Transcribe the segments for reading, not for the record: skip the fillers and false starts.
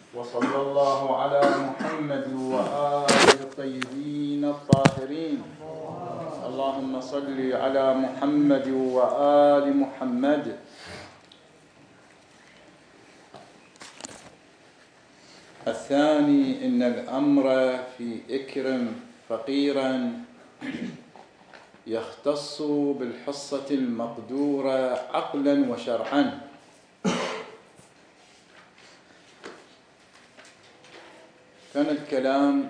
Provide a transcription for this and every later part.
وصلى الله على محمد وآله الطيبين الطاهرين. اللهم صل على محمد وآل محمد. الثاني إن الأمر في إكرم فقيرا يختص بالحصة المقدورة عقلا وشرعا. كان الكلام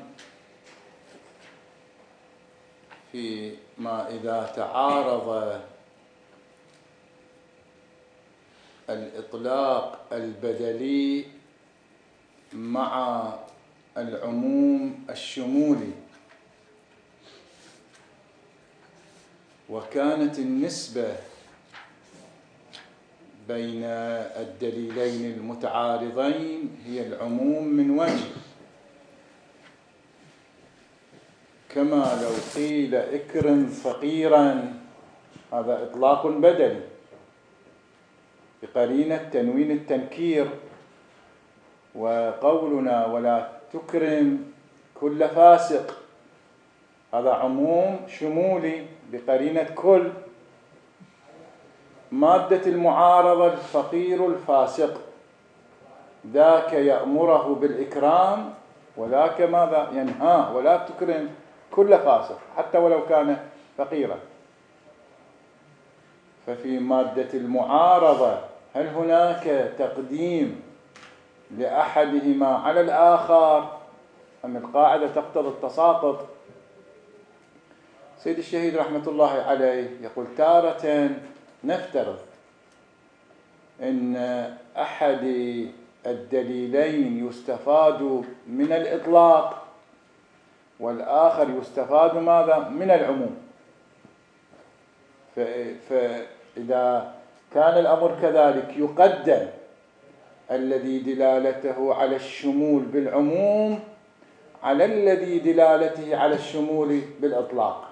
في ما إذا تعارض الإطلاق البدلي مع العموم الشمولي، وكانت النسبة بين الدليلين المتعارضين هي العموم من وجه، كما لو قيل اكرم فقيرا، هذا إطلاق بدلي بقرينة تنوين التنكير، وقولنا ولا تكرم كل فاسق هذا عموم شمولي بقرينة كل. مادة المعارضة الفقير الفاسق، ذاك يأمره بالإكرام وذاك ماذا ينهاه، ولا تكرم كل فاسق حتى ولو كان فقيرا. ففي مادة المعارضة هل هناك تقديم لأحدهما على الآخر أم القاعدة تقتضي التساقط؟ سيد الشهيد رحمة الله عليه يقول تارة نفترض أن أحد الدليلين يستفاد من الإطلاق والآخر يستفاد ماذا؟ من العموم. فإذا كان الأمر كذلك يقدم الذي دلالته على الشمول بالعموم على الذي دلالته على الشمول بالإطلاق،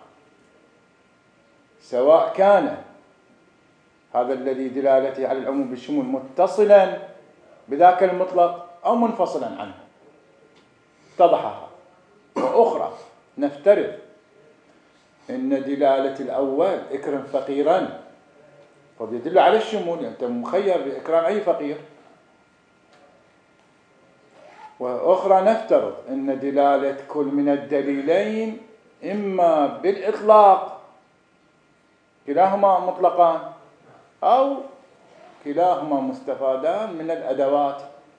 سواء كان هذا الذي دلالته على العموم بالشمول متصلا بذاك المطلق أو منفصلا عنه. اتضحها. وأخرى نفترض إن دلالة الأول اكرم فقيرا قد يدل على الشمول، أنت مخير بإكرام أي فقير. وأخرى نفترض أن دلالة كل من الدليلين إما بالإطلاق كلاهما مطلقان أو كلاهما مستفادان من الأدوات.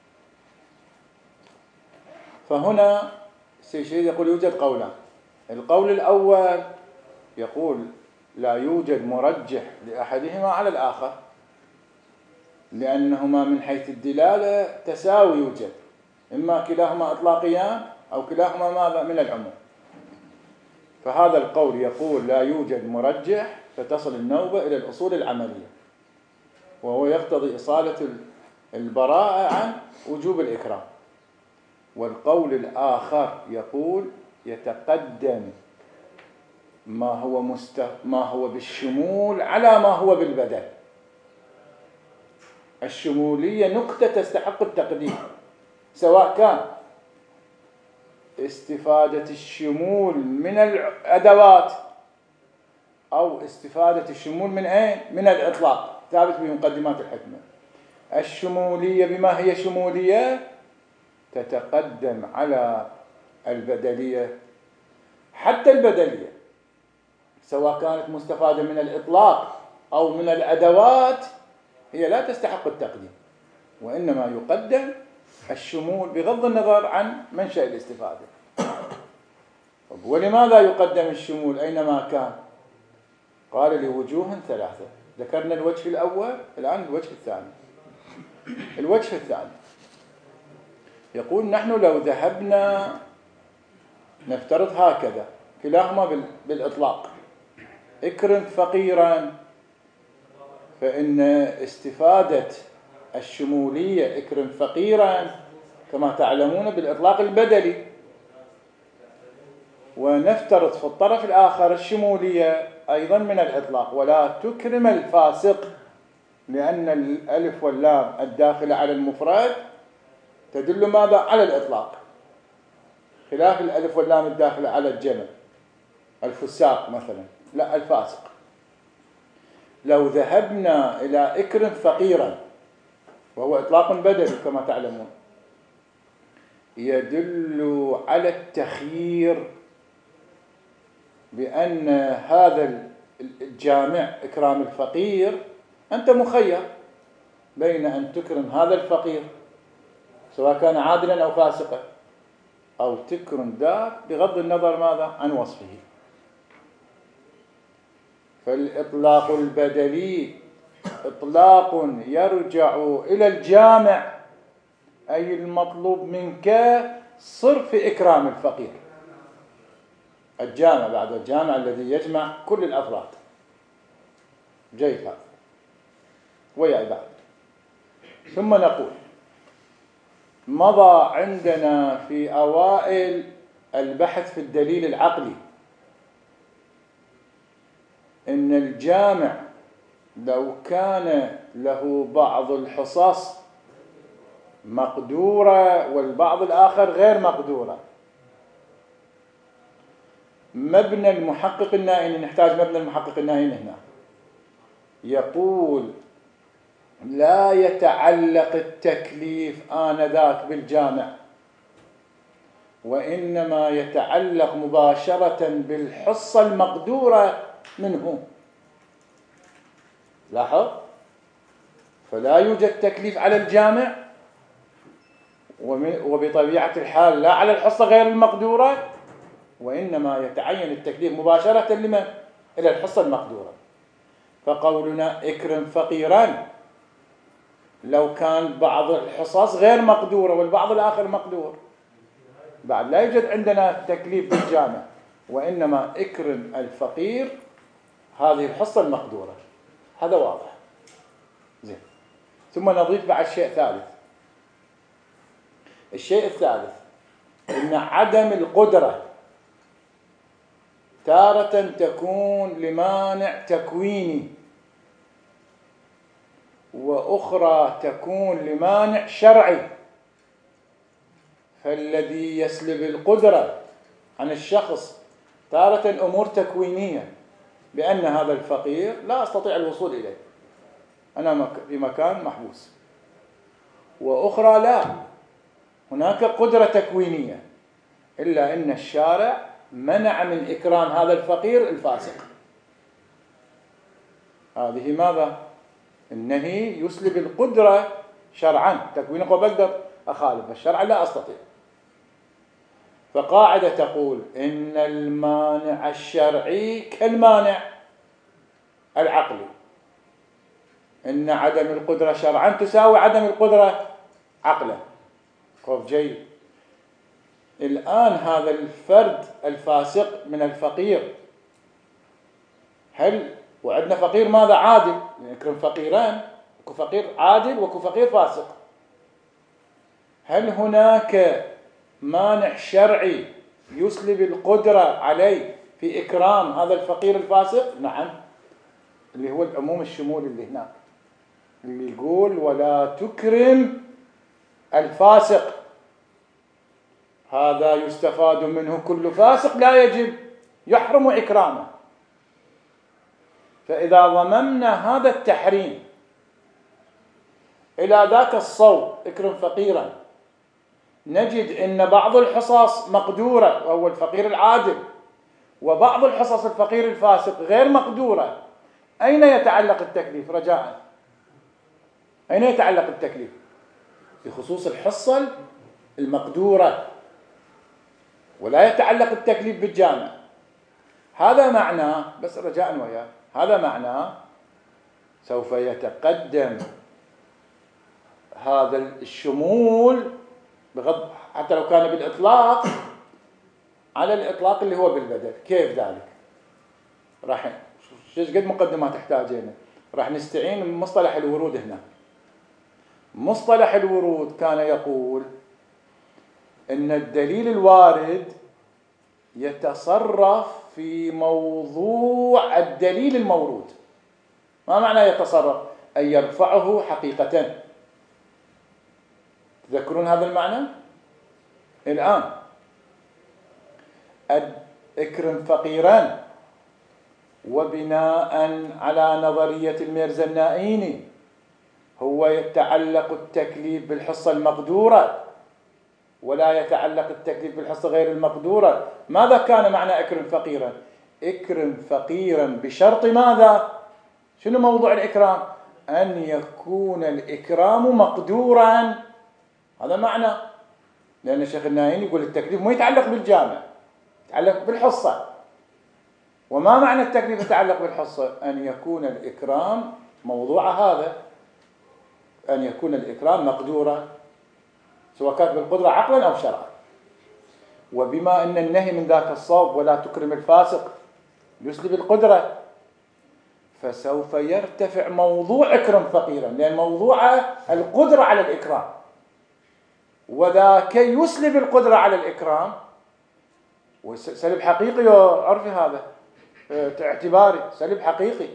فهنا الشيخ يقول يوجد قولان. القول الأول يقول لا يوجد مرجح لأحدهما على الآخر، لأنهما من حيث الدلالة تساوي يوجد، إما كلاهما إطلاقيان أو كلاهما ماذا من العموم. فهذا القول يقول لا يوجد مرجح، فتصل النوبة إلى الأصول العملية، وهو يقتضي إصالة البراءة عن وجوب الإكرام. والقول الآخر يقول يتقدم ما هو بالشمول على ما هو بالبدل. الشمولية نقطة تستحق التقديم، سواء كان استفادة الشمول من الأدوات أو استفادة الشمول من أين؟ من الإطلاق، ثابت بمقدمات الحكمة. الشمولية بما هي شمولية تتقدم على البدلية، حتى البدلية سواء كانت مستفادة من الإطلاق أو من الأدوات هي لا تستحق التقديم، وإنما يقدم الشمول بغض النظر عن منشأ الاستفادة. ولماذا يقدم الشمول أينما كان؟ قال لوجوه ثلاثة. ذكرنا الوجه الأول، الآن الوجه الثاني. الوجه الثاني يقول نحن لو ذهبنا نفترض هكذا كلاهما بالإطلاق اكرم فقيرا، فإن استفادة الشمولية اكرم فقيرا كما تعلمون بالإطلاق البدلي، ونفترض في الطرف الآخر الشمولية أيضا من الإطلاق ولا تكرم الفاسق، لأن الألف واللام الداخلة على المفرد تدل ماذا؟ على الإطلاق، خلاف الألف واللام الداخلة على الجمع، الفساق مثلا، لا الفاسق. لو ذهبنا إلى إكرم فقيرا، وهو إطلاق بدني كما تعلمون، يدل على التخيير، بأن هذا الجامع إكرام الفقير أنت مخير بين أن تكرم هذا الفقير سواء كان عادلا أو فاسقا، أو تكرم ذاك بغض النظر ماذا؟ عن وصفه. فالإطلاق البدلي إطلاق يرجع إلى الجامع، أي المطلوب منك صرف إكرام الفقير، الجامع بعد الجامع الذي يجمع كل الأفراد. جيد هذا ويا بعد. ثم نقول مضى عندنا في أوائل البحث في الدليل العقلي إن الجامع لو كان له بعض الحصص مقدورة والبعض الآخر غير مقدورة، مبنى المحقق النائي، نحتاج مبنى المحقق النائي هنا، يقول لا يتعلق التكليف آنذاك بالجامع، وإنما يتعلق مباشرة بالحصة المقدورة منه. لاحظ، فلا يوجد تكليف على الجامع، وبطبيعة الحال لا على الحصة غير المقدورة، وإنما يتعين التكليف مباشرة لمن؟ إلى الحصة المقدورة. فقولنا اكرم فقيرا لو كان بعض الحصص غير مقدورة والبعض الآخر مقدور، بعد لا يوجد عندنا تكليف بالجامع، وإنما اكرم الفقير هذه الحصة المقدورة. هذا واضح. زين. ثم نضيف بعد شيء ثالث. الشيء الثالث إن عدم القدرة تارة تكون لمانع تكويني، وأخرى تكون لمانع شرعي. فالذي يسلب القدرة عن الشخص تارة أمور تكوينية، بأن هذا الفقير لا أستطيع الوصول إليه، أنا في مكان محبوس، وأخرى لا، هناك قدرة تكوينية، إلا أن الشارع منع من إكرام هذا الفقير الفاسق. هذه ماذا؟ النهي يسلب القدرة شرعا، تكوين بقدر أخالف الشرع لا أستطيع. فقاعدة تقول إن المانع الشرعي كالمانع العقلي، إن عدم القدرة شرعا تساوي عدم القدرة عقلا. خوف جيد. الآن هذا الفرد الفاسق من الفقير، هل وعندنا فقير ماذا؟ عادل، نكرم فقيران، اكو فقير عادل واكو فقير فاسق. هل هناك مانع شرعي يسلب القدرة عليه في إكرام هذا الفقير الفاسق؟ نعم، اللي هو العموم الشمولي اللي هناك، اللي يقول ولا تكرم الفاسق، هذا يستفاد منه كل فاسق لا يجب يحرم إكرامه. فإذا ضممنا هذا التحريم إلى ذاك الصوب اكرم فقيرا، نجد أن بعض الحصص مقدورة وهو الفقير العادل، وبعض الحصص الفقير الفاسق غير مقدورة. أين يتعلق التكليف رجاء؟ أين يتعلق التكليف؟ بخصوص الحصة المقدورة، ولا يتعلق التكليف بالجامع. هذا معناه، بس رجاء وياه، هذا معناه سوف يتقدم هذا الشمول بغض حتى لو كان بالإطلاق على الإطلاق اللي هو بالبدل. كيف ذلك؟ راح قد مقدمة تحتاجين، راح نستعين بمصطلح الورود هنا. مصطلح الورود كان يقول إن الدليل الوارد يتصرف في موضوع الدليل المورود. ما معنى يتصرف؟ أي يرفعه حقيقة. تذكرون هذا المعنى؟ الآن اكرم فقيرا، وبناء على نظرية الميرزا النائيني هو يتعلق التكليف بالحصة المقدورة ولا يتعلق التكليف بالحصة غير المقدورة. ماذا كان معنى اكرم فقيرا؟ اكرم فقيرا بشرط ماذا؟ شنو موضوع الإكرام؟ أن يكون الإكرام مقدورا. هذا معنى، لأن الشيخ النائيني يقول التكليف ما يتعلق بالجامع، يتعلق بالحصة. وما معنى التكليف يتعلق بالحصة؟ أن يكون الإكرام موضوع هذا، أن يكون الإكرام مقدورا، سواء كان بالقدرة عقلا أو شرعا. وبما أن النهي من ذاك الصوب ولا تكرم الفاسق يسلب القدرة، فسوف يرتفع موضوع اكرم فقيرا، لأن موضوع القدرة على الإكرام، وذاك يسلب القدرة على الإكرام. وسلب حقيقي، عرفي هذا اعتباري سلب حقيقي.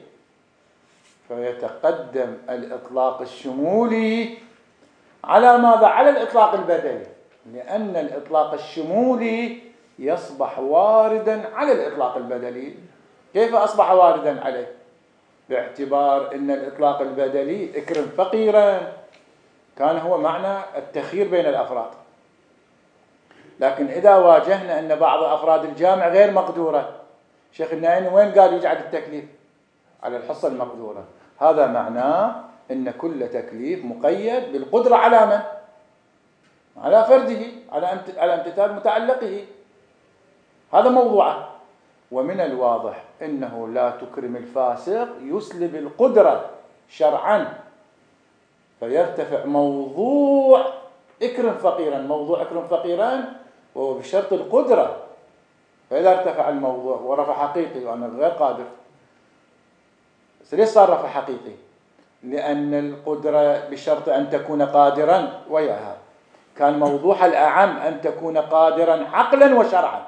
فيتقدم الإطلاق الشمولي على ماذا؟ على الإطلاق البدلي، لأن الإطلاق الشمولي يصبح واردا على الإطلاق البدلي. كيف أصبح واردا عليه؟ باعتبار أن الإطلاق البدلي اكرم فقيرا كان هو معنى التخيير بين الأفراد، لكن إذا واجهنا أن بعض أفراد الجامع غير مقدورة، شيخ النائيني وين قال يجعل التكليف؟ على الحصة المقدورة. هذا معناه أن كل تكليف مقيد بالقدرة على من؟ على فرده، على امتثال متعلقه. هذا موضوعه. ومن الواضح أنه لا تكرم الفاسق يسلب القدرة شرعا، فيرتفع موضوع اكرم فقيرا، موضوع اكرم فقيرا وهو بشرط القدرة. فإذا ارتفع الموضوع ورفع حقيقي وأنا غير قادر، ليش صار رفع حقيقي؟ لأن القدرة بشرط أن تكون قادرا، وياها كان موضوع الأعم أن تكون قادرا عقلا وشرعا،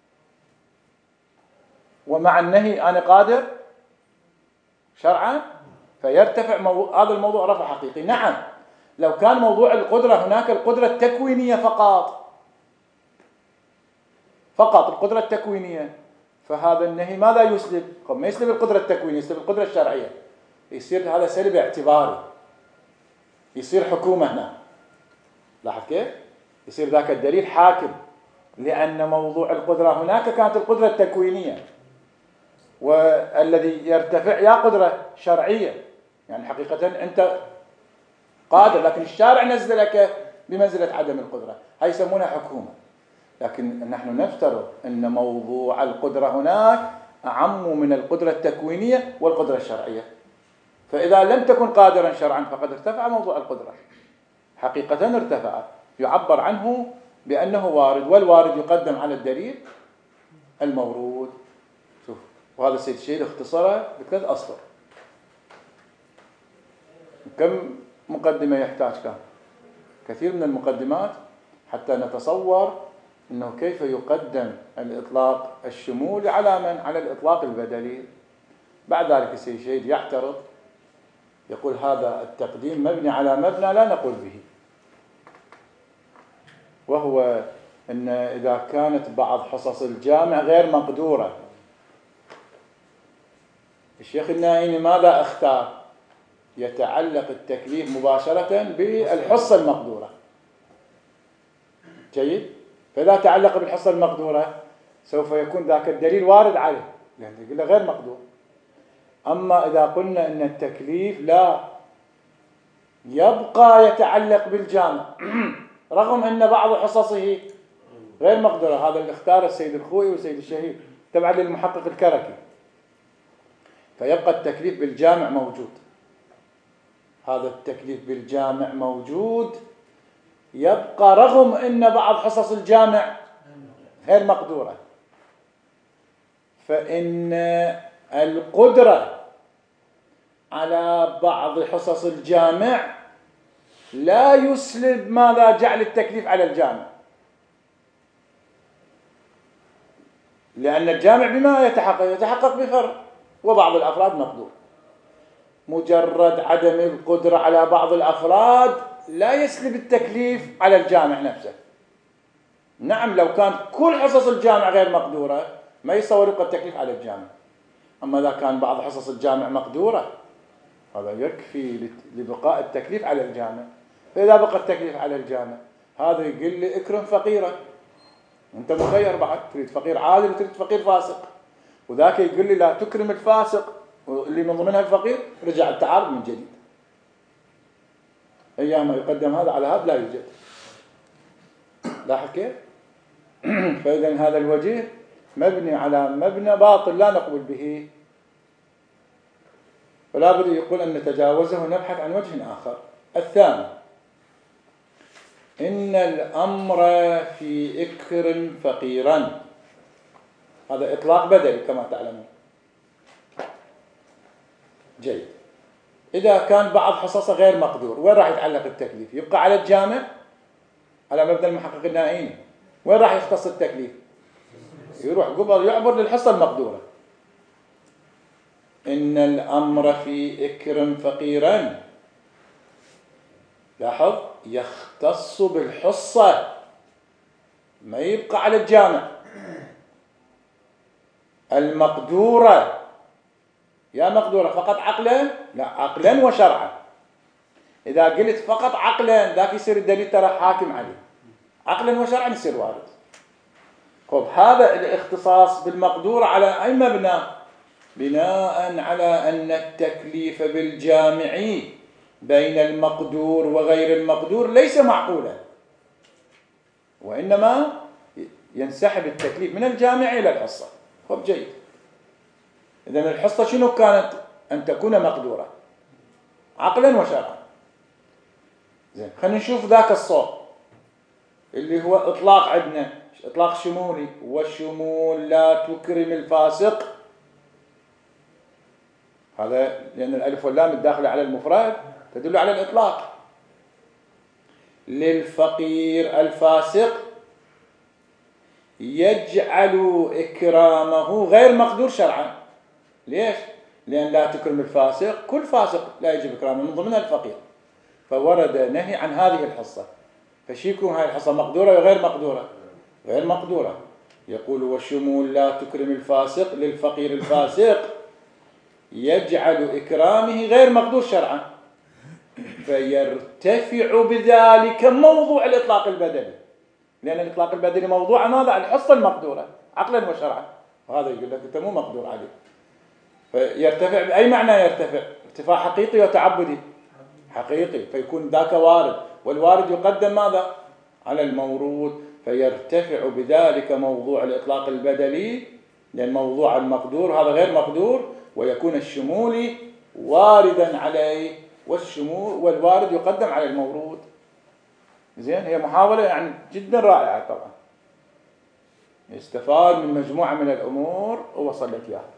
ومع النهي أنا قادر شرعا، فيرتفع هذا الموضوع رفع حقيقي. نعم، لو كان موضوع القدرة هناك القدرة التكوينية فقط القدرة التكوينية، فهذا النهي ماذا يسلب؟ ما يسلب القدرة التكوينية، يسلب القدرة الشرعية. يصير هذا سلب اعتباري، يصير حكومة هنا. لاحظ كيف؟ يصير ذاك الدليل حاكم، لأن موضوع القدرة هناك كانت القدرة التكوينية، والذي يرتفع يا قدرة شرعية، يعني حقيقة أنت قادر، لكن الشارع نزلك بمنزلة عدم القدرة، هاي يسمونها حكومة. لكن نحن نفترض أن موضوع القدرة هناك أعم من القدرة التكوينية والقدرة الشرعية، فإذا لم تكن قادرا شرعا فقد ارتفع موضوع القدرة، حقيقة ارتفع، يعبر عنه بأنه وارد، والوارد يقدم على الدليل المورود. شوف، وهذا السيد الشهيد اختصره بثلاث أسطر. كم مقدمة يحتاج كان؟ كثير من المقدمات حتى نتصور أنه كيف يقدم الإطلاق الشمولي على من؟ على الإطلاق البدلي. بعد ذلك السيد الشهيد يعترض، يقول هذا التقديم مبني على مبنى لا نقول به، وهو أن إذا كانت بعض حصص الجامع غير مقدورة، الشيخ النائيني ماذا اختار؟ يتعلق التكليف مباشرة بالحصة المقدورة. جيد؟ فإذا تعلق بالحصة المقدورة سوف يكون ذاك الدليل وارد عليه، لأنه يقول غير مقدور. أما إذا قلنا أن التكليف لا يبقى يتعلق بالجامع رغم أن بعض حصصه غير مقدورة، هذا اللي اختار السيد الخوئي والسيد الشهيد تبعا للمحقق الكركي، فيبقى التكليف بالجامع موجود. هذا التكليف بالجامع موجود يبقى رغم أن بعض حصص الجامع غير مقدورة، فإن القدرة على بعض حصص الجامع لا يسلب ماذا؟ جعل التكليف على الجامع، لأن الجامع بما يتحقق بفرق، وبعض الأفراد مقدور. مجرد عدم القدرة على بعض الأفراد لا يسلب التكليف على الجامع نفسه. نعم لو كان كل حصص الجامع غير مقدورة ما يصور يبقى التكليف على الجامع. أما إذا كان بعض حصص الجامع مقدورة هذا يكفي لبقاء التكليف على الجامع. فإذا بقى التكليف على الجامع هذا يقول لي اكرم فقيرا، أنت مخير بعد، تريد فقير عادل وتريد فقير فاسق، وذاك يقول لي لا تكرم الفاسق واللي من ضمنها الفقير، رجع التعارض من جديد. أيام يقدم هذا على هذا لا يوجد. لاحظ كيف؟ فإذا هذا الوجه مبني على مبنى باطل لا نقبل به، فلا بد يقول أن نتجاوزه ونبحث عن وجه آخر. الثاني إن الأمر في إكرم فقيرا، هذا إطلاق بدلي كما تعلمون. جيد. إذا كان بعض حصصه غير مقدور وين راح يتعلق التكليف؟ يبقى على الجامع على مبدأ المحقق النائيني. وين راح يختص التكليف؟ يروح قبل يعبر للحصة المقدورة. إن الأمر في إكرم فقيرا، لاحظ يختص بالحصة ما يبقى على الجامع المقدورة. يا مقدورة فقط عقلا؟ لا، عقلا وشرعا. إذا قلت فقط عقلا ذاك يصير الدليل ترى حاكم عليه، عقلا وشرعا يصير وارد. طب هذا الاختصاص بالمقدور على أي مبنى؟ بناء على أن التكليف بالجامع بين المقدور وغير المقدور ليس معقولا، وإنما ينسحب التكليف من الجامع إلى الحصة. طب جيد. إذن الحصة شنو كانت؟ أن تكون مقدورة عقلا وشرعا. زين، خلينا نشوف ذاك الصوت اللي هو إطلاق عندنا إطلاق شمولي، والشمول لا تكرم الفاسق. هذا لأن الألف واللام الداخلة على المفرد تدل على الإطلاق. للفقير الفاسق يجعل إكرامه غير مقدور شرعا. ليش؟ لأن لا تكرم الفاسق، كل فاسق لا يجب إكرامه من ضمنها الفقير، فورد نهي عن هذه الحصة. فشيكون هذه الحصة مقدورة وغير مقدورة؟ غير مقدورة. يقول والشمول لا تكرم الفاسق للفقير الفاسق يجعل إكرامه غير مقدور شرعا، فيرتفع بذلك موضوع الإطلاق البدني، لأن الإطلاق البدني موضوع ماذا؟ الحصة المقدورة عقلا وشرعا، وهذا يقول لك أنت مو مقدور عليه. فيرتفع بأي معنى يرتفع؟ ارتفاع حقيقي وتعبدي؟ حقيقي، فيكون ذاك وارد، والوارد يقدم ماذا؟ على المورود، فيرتفع بذلك موضوع الإطلاق البدني، لأن موضوع المقدور هذا غير مقدور، ويكون الشمولي واردا عليه، والوارد يقدم على المورود. زين، هي محاولة يعني جدا رائعة طبعا، استفاد من مجموعة من الأمور ووصل لك إياها.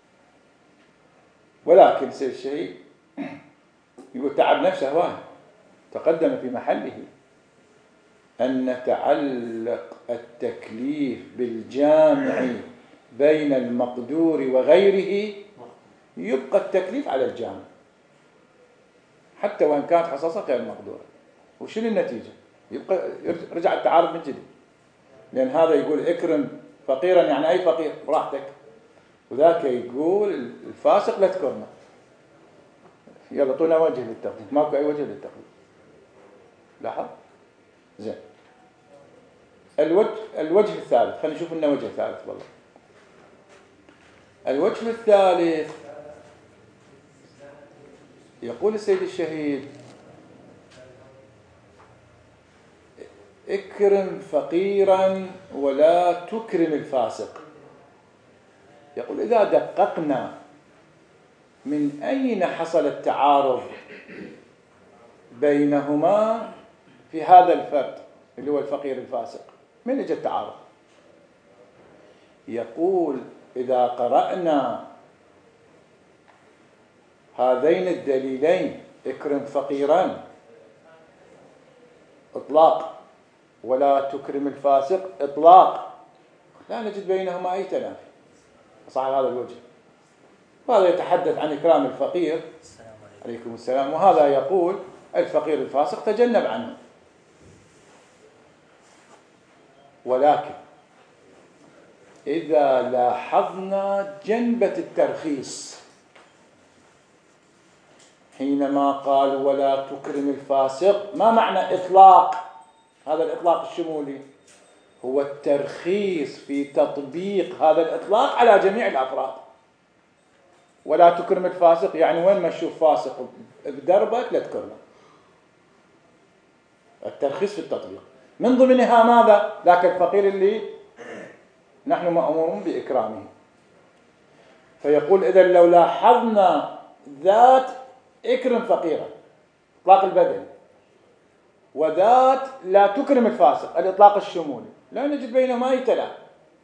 ولكن سير الشيء يقول تعب نفسه هواه، تقدم في محله أن نتعلق التكليف بالجامع بين المقدور وغيره، يبقى التكليف على الجامع حتى وإن كانت حصصة غير مقدورة. وشنو النتيجة؟ يبقى رجع التعارض من جديد، لأن هذا يقول اكرم فقيرا يعني أي فقير براحتك، وذاك يقول الفاسق لا تكرمه. يلا طونا وجه للتقليد، ماكو أي وجه للتقليد. لاحظ؟ زين. الوجه الثالث، خلينا نشوف لنا وجه ثالث. والله الوجه الثالث يقول السيد الشهيد اكرم فقيرا ولا تكرم الفاسق. يقول إذا دققنا من أين حصل التعارض بينهما في هذا الفرد اللي هو الفقير الفاسق، من اجى التعارض؟ يقول إذا قرأنا هذين الدليلين اكرم فقيرا إطلاق ولا تكرم الفاسق إطلاق، لا نجد بينهما أي تنافي صح هذا الوجه. وهذا يتحدث عن إكرام الفقير عليكم السلام، وهذا يقول الفقير الفاسق تجنب عنه. ولكن إذا لاحظنا جنبة الترخيص حينما قال ولا تكرم الفاسق، ما معنى إطلاق؟ هذا الإطلاق الشمولي هو الترخيص في تطبيق هذا الإطلاق على جميع الأفراد. ولا تكرم الفاسق يعني وين ما تشوف فاسق بدربك لا تكرمه. الترخيص في التطبيق من ضمنها ماذا؟ ذاك الفقير اللي نحن مأمورون بإكرامه. فيقول إذا لو لاحظنا ذات اكرم فقيرا إطلاق البدن، وذات لا تكرم الفاسق الإطلاق الشمولي، لا نجد بينهما أي تلاقي.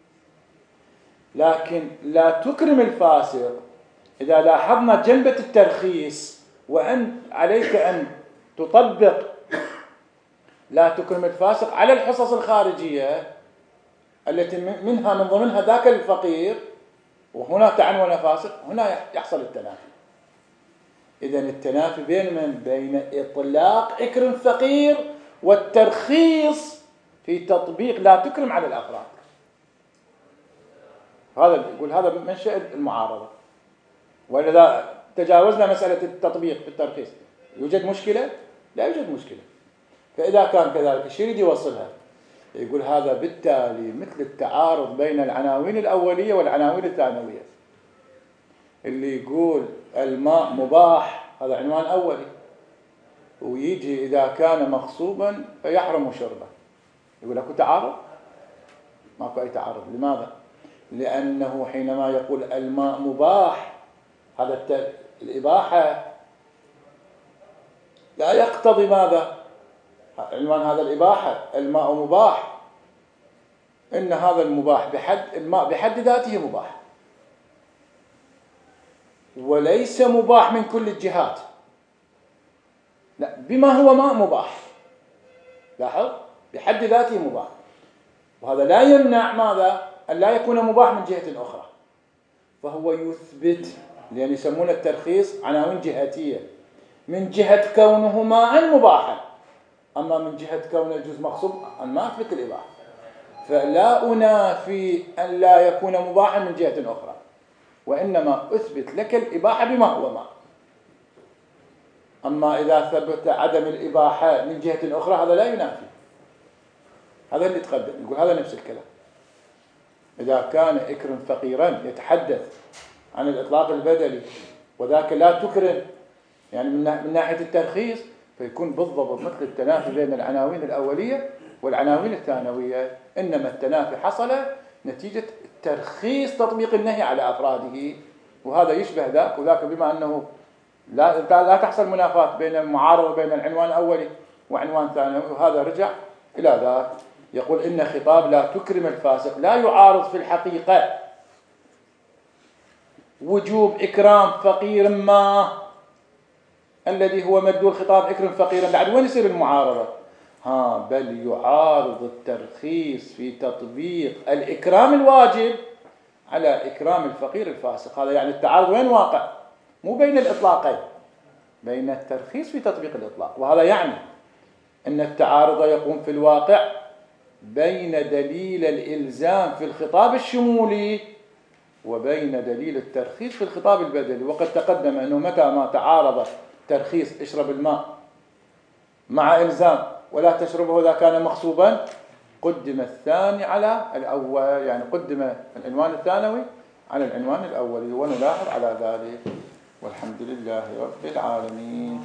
لكن لا تكرم الفاسق إذا لاحظنا جنبة الترخيص، وأن عليك أن تطبق لا تكرم الفاسق على الحصص الخارجية التي من ضمنها ذاك الفقير، وهنا تعنون فاسق، هنا يحصل التنافي. إذن التنافي بين من؟ بين إطلاق اكرم فقير والترخيص في تطبيق لا تكرم على الأفراد. هذا يقول هذا منشأ المعارضة. وإذا تجاوزنا مسألة التطبيق في الترخيص يوجد مشكلة؟ لا يوجد مشكلة. فإذا كان كذلك الشيء يريد يوصلها، يقول هذا بالتالي مثل التعارض بين العناوين الأولية والعناوين الثانوية. اللي يقول الماء مباح هذا عنوان أولي، ويجي إذا كان مغصوبا فيحرم شربه، يقول لك تعارض؟ ماكو أي تعارض. لماذا؟ لأنه حينما يقول الماء مباح، هذا الإباحة لا يقتضي ماذا؟ عنوان هذا الإباحة الماء مباح، إن هذا المباح الماء بحد ذاته مباح، وليس مباح من كل الجهات، لا بما هو ماء مباح. لاحظ بحد ذاته مباح، وهذا لا يمنع ماذا؟ أن لا يكون مباح من جهة أخرى. فهو يثبت، لأن يسمون الترخيص عناوين جهاتية، من جهة كونه ماء مباحا، أما من جهة كونه الجزء مغصوب أن ما أثبت الإباحة. فلا أنافي أن لا يكون مباحا من جهة أخرى، وإنما أثبت لك الإباحة بما هو ماء. أما إذا ثبت عدم الإباحة من جهة أخرى هذا لا ينافي. هذا اللي يتقدم يقول هذا نفس الكلام. إذا كان اكرم فقيرا يتحدث عن الإطلاق البدلي، وذاك لا تكرم يعني من ناحية الترخيص، فيكون بالضبط مثل التنافي بين العناوين الأولية والعناوين الثانوية، إنما التنافي حصل نتيجة ترخيص تطبيق النهي على أفراده، وهذا يشبه ذاك وذاك، بما أنه لا تحصل منافاة بين المعارضة بين العنوان الأولي وعنوان ثانوي، وهذا رجع إلى ذاك. يقول إن خطاب لا تكرم الفاسق لا يعارض في الحقيقة وجوب إكرام فقير ما الذي هو مدلول خطاب اكرم فقيرا. بعد وين يصير المعارضة؟ بل يعارض الترخيص في تطبيق الإكرام الواجب على إكرام الفقير الفاسق. هذا يعني التعارض وين واقع؟ مو بين الإطلاقين، بين الترخيص في تطبيق الإطلاق. وهذا يعني أن التعارض يقوم في الواقع بين دليل الإلزام في الخطاب الشمولي وبين دليل الترخيص في الخطاب البدلي. وقد تقدم أنه متى ما تعارض ترخيص اشرب الماء مع إلزام ولا تشربه إذا كان مغصوبا، قدم الثاني على الأول، يعني قدم العنوان الثانوي على العنوان الأولي، ونلاحظ على ذلك. والحمد لله رب العالمين.